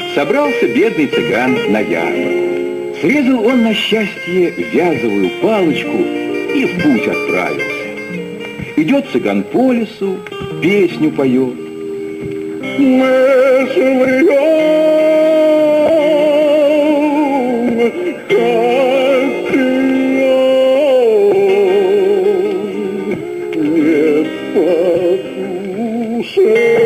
Собрался бедный цыган на ярмарку. Срезал он на счастье вязовую палочку и в путь отправился. Идет цыган по лесу, песню поет. Мы живем, как не послушай.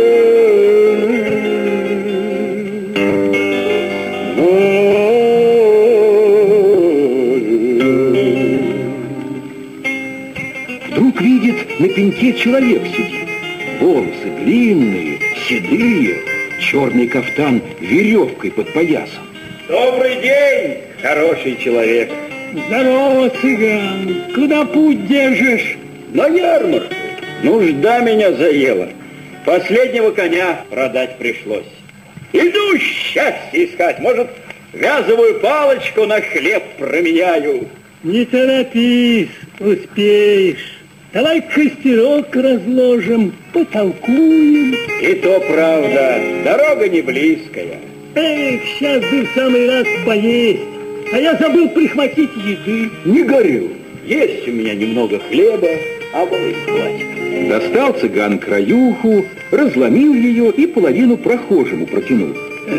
Вдруг видит, на пеньке человек сидит. Волосы длинные, седые, черный кафтан веревкой под поясом. Добрый день, хороший человек. Здорово, цыган. Куда путь держишь? На ярмарку. Нужда меня заела. Последнего коня продать пришлось. Иду счастье искать. Может, вязовую палочку на хлеб променяю. Не торопись, успеешь. Давай костерок разложим, потолкуем. И то правда, дорога не близкая. Эх, сейчас бы в самый раз поесть. А я забыл прихватить еды. Не горю. Есть у меня немного хлеба, а более хватит. Достал цыган краюху, разломил ее и половину прохожему протянул.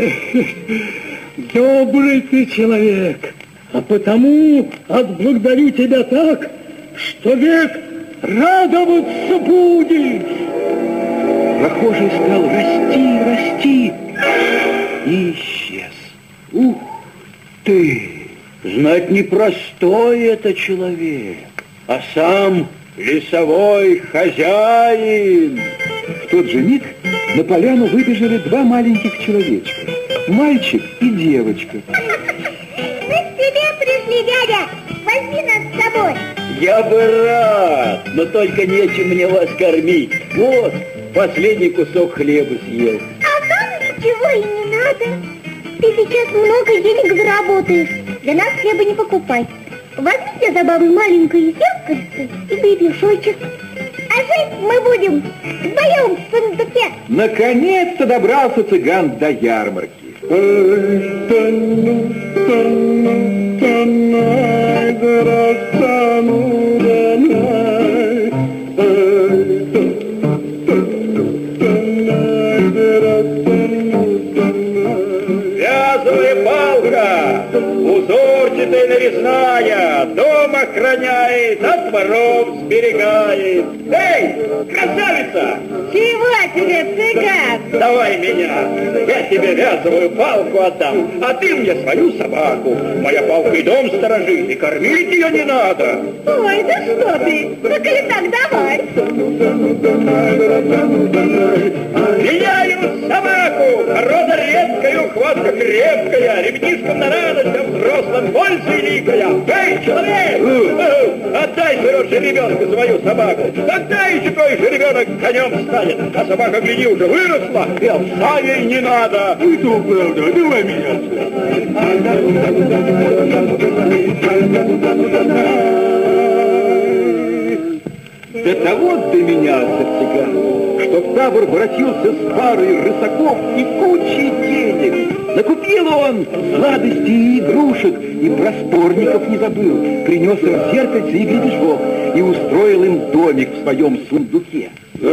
Добрый ты человек, а потому отблагодарю тебя так, что век радоваться будешь. Прохожий стал расти и исчез. Ух ты! Знать, непростой это человек, а сам лесовой хозяин. В тот же миг на поляну выбежали два маленьких человечка. Мальчик и девочка. Мы к тебе пришли, дядя. Возьми нас с собой. Я бы рад, но только нечем мне вас кормить. Вот, последний кусок хлеба съел. А нам ничего и не надо. Ты сейчас много денег заработаешь. Для нас хлеба не покупай. Возьми тебе забаву маленькое зеркальце и гребешочек. А жить мы будем вдвоем в сундуке. Наконец-то добрался цыган до ярмарки. Вязовая палка, узорчатая нарезная, дом охраняет, от воров сберегает. Эй, красавица! Чего тебе, цыган? Давай меня, я тебе вязовую палку отдам, а ты мне свою собаку. Моя палка и дом сторожит, и кормить ее не надо. Ой, да что ты? Ну, коли так, давай. Меняю собаку, порода редкая, ухватка крепкая, ребятишкам на радость, а взрослым польза великая. Эй, человек, отдай своего жеребенка свою собаку. Тогда и такой жеребенок конем станет, а собака, гляди, уже выросла, и овса ей не надо. И то правда, давай меня. До того доменялся цыган, что в табор воротился с парой рысаков и кучей денег. Накупил он сладостей и игрушек, и просторников не забыл. Принес им зеркальце и гребешок, и устроил им домик в своем сундуке.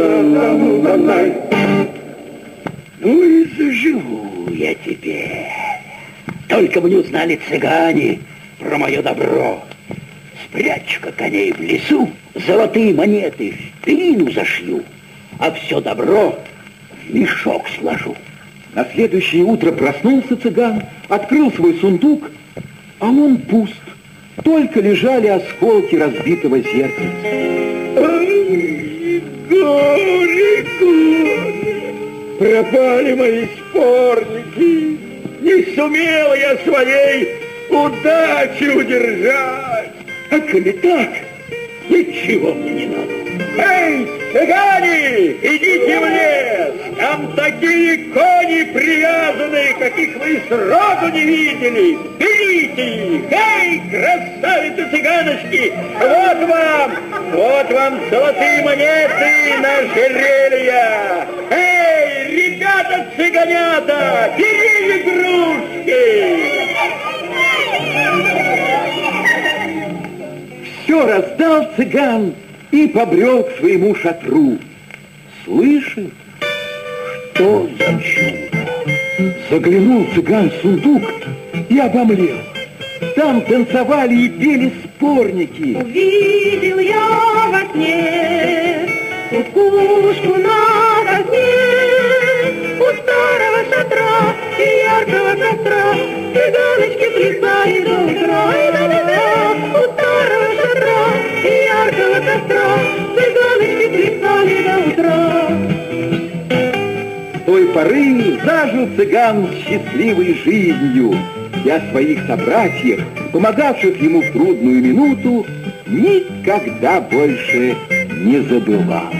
Ну и заживу я теперь. Только бы не узнали цыгане про мое добро. Спрячу-ка коней в лесу, золотые монеты в перину зашью, а все добро в мешок сложу. На следующее утро проснулся цыган, открыл свой сундук, а он пуст. Только лежали осколки разбитого зеркальца. Ай, горе, горе, пропали мои спорники. Не сумел я своей удачи удержать. А коли так, ничего мне не надо. Эй, цыгане, идите в лес, там такие кони привязанные, каких вы сроду не видели. Берите их, эй, красавицы цыганочки, вот вам золотые монеты на ожерелья. Эй, ребята цыганята, берите игрушки! Все раздал цыган и побрел к своему шатру. Слышит, что за чудо? Заглянул цыган в сундук и обомлел. Там танцевали и пели спорники. Увидел я во сне кукушку на окне, у старого шатра и яркого костра цыганочки плясали до утра. И да-да-да, у старого шатра и яркого костра цыганочки плясали до утра. С той поры зажил цыган счастливой жизнью, и о своих собратьях, помогавших ему в трудную минуту, никогда больше не забывал.